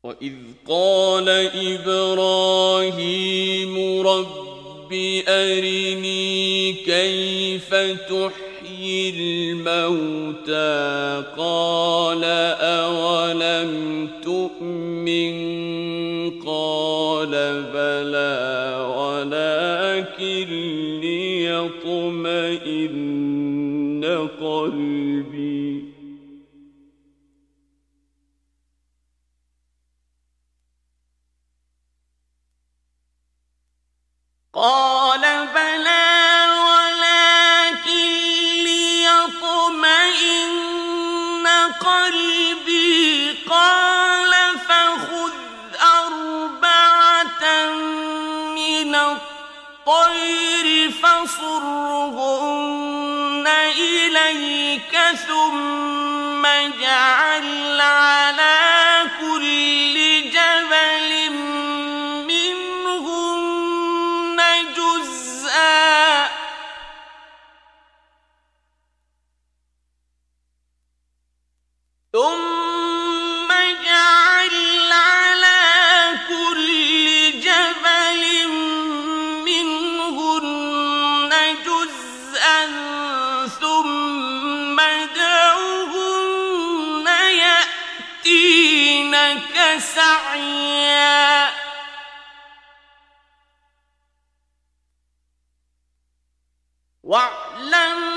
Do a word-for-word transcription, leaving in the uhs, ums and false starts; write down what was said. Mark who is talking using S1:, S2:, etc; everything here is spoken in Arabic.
S1: وَإِذْ قَالَ إِبْرَاهِيمُ رَبِّ أَرِنِي كَيْفَ تُحْيِي الْمَوْتَىٰ قَالَ أَوَلَمْ تُؤْمِن قَالَ بَلَىٰ وَلَٰكِن لِّيَطْمَئِنَّ قَلْبِي قال بلى ولكن ليطمئن قلبي قال فخذ أربعة من الطير فصرهن إليك ثم اجعل على كل جبل ثم اجعل على كل جبل منهن جزءا ثم ادعهن يأتينك سعيا واعلم